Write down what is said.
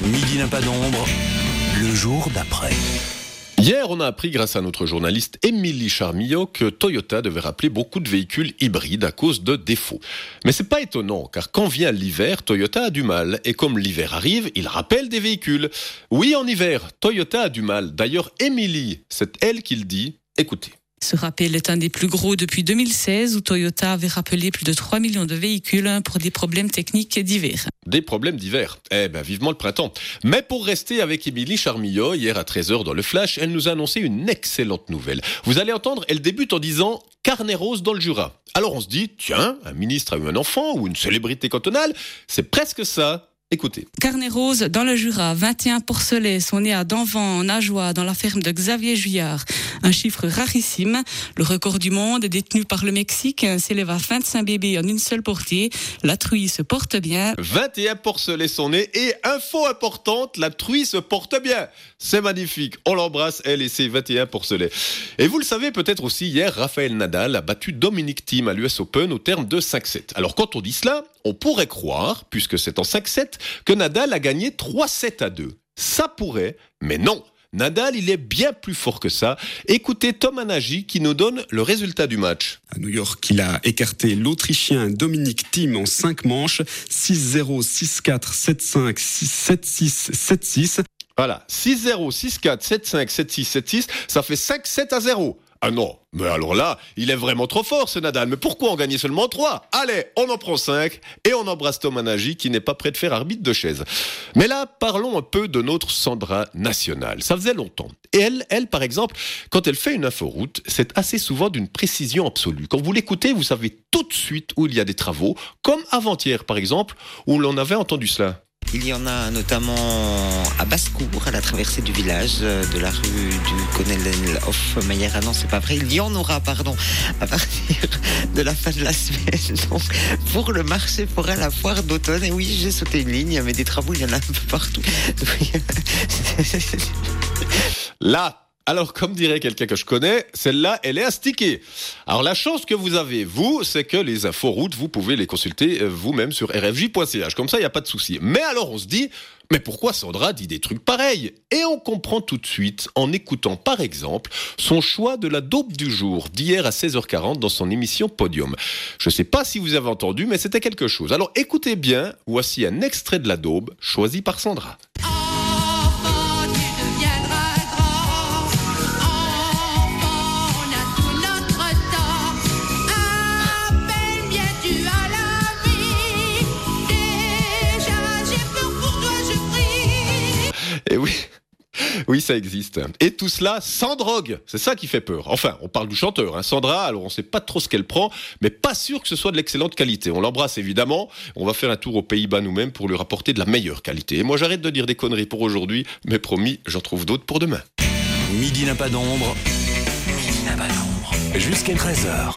Midi n'a pas d'ombre, le jour d'après. Hier, on a appris grâce à notre journaliste Émilie Charmillot que Toyota devait rappeler beaucoup de véhicules hybrides à cause de défauts. Mais c'est pas étonnant, car quand vient l'hiver, Toyota a du mal. Et comme l'hiver arrive, il rappelle des véhicules. Oui, en hiver, Toyota a du mal. D'ailleurs, Émilie, c'est elle qui le dit. Écoutez. Ce rappel est un des plus gros depuis 2016 où Toyota avait rappelé plus de 3 millions de véhicules pour des problèmes techniques d'hiver. Des problèmes d'hiver. Vivement le printemps. Mais pour rester avec Émilie Charmillot, hier à 13h dans le Flash, elle nous a annoncé une excellente nouvelle. Vous allez entendre, elle débute en disant « Carnet rose dans le Jura ». Alors on se dit, tiens, un ministre a eu un enfant ou une célébrité cantonale, c'est presque ça. Écoutez. Carnet rose dans le Jura, 21 porcelets sont nés à Danvan, en Ajoie, dans la ferme de Xavier Juillard. Un chiffre rarissime. Le record du monde, détenu par le Mexique, s'élève à 25 bébés en une seule portée. La truie se porte bien. 21 porcelets sont nés et info importante, la truie se porte bien. C'est magnifique. On l'embrasse, elle et ses 21 porcelets. Et vous le savez peut-être aussi, hier, Rafael Nadal a battu Dominic Thiem à l'US Open au terme de 5-7. Alors quand on dit cela, on pourrait croire, puisque c'est en 5-7, que Nadal a gagné 3-7-2. Ça pourrait, mais non. Nadal, il est bien plus fort que ça. Écoutez Tom Anagi qui nous donne le résultat du match. À New York, il a écarté l'Autrichien Dominic Thiem en 5 manches. 6-0, 6-4, 7-5, 7-6, 7-6. Voilà, 6-0, 6-4, 7-5, 7-6, 7-6, ça fait 5-7-0. Ah non, mais alors là, il est vraiment trop fort ce Nadal. Mais pourquoi en gagner seulement 3 ? Allez, on en prend 5 et on embrasse Tom Anagi qui n'est pas prêt de faire arbitre de chaise. Mais là, parlons un peu de notre Sandra nationale. Ça faisait longtemps. Et elle, par exemple, quand elle fait une inforoute, c'est assez souvent d'une précision absolue. Quand vous l'écoutez, vous savez tout de suite où il y a des travaux, comme avant-hier par exemple, où l'on avait entendu cela. Il y en a notamment à Basse-Cour, à la traversée du village, de la rue du Colonel Hofmeyer. Ah non, c'est pas vrai. Il y en aura, à partir de la fin de la semaine. Donc, pour le marché forain, la foire d'automne. Et oui, j'ai sauté une ligne, mais des travaux, il y en a un peu partout. Là, alors, comme dirait quelqu'un que je connais, celle-là, elle est astiquée. Alors, la chance que vous avez, vous, c'est que les inforoutes, vous pouvez les consulter vous-même sur rfj.ch. Comme ça, il n'y a pas de souci. Mais alors, on se dit, mais pourquoi Sandra dit des trucs pareils ? Et on comprend tout de suite en écoutant, par exemple, son choix de la daube du jour d'hier à 16h40 dans son émission Podium. Je ne sais pas si vous avez entendu, mais c'était quelque chose. Alors, écoutez bien, voici un extrait de la daube choisi par Sandra. Et oui, ça existe. Et tout cela sans drogue. C'est ça qui fait peur. Enfin, on parle du chanteur, Sandra, alors on sait pas trop ce qu'elle prend, mais pas sûr que ce soit de l'excellente qualité. On l'embrasse évidemment. On va faire un tour aux Pays-Bas nous-mêmes pour lui rapporter de la meilleure qualité. Et moi, j'arrête de dire des conneries pour aujourd'hui, mais promis, j'en trouve d'autres pour demain. Midi n'a pas d'ombre, jusqu'à 13h.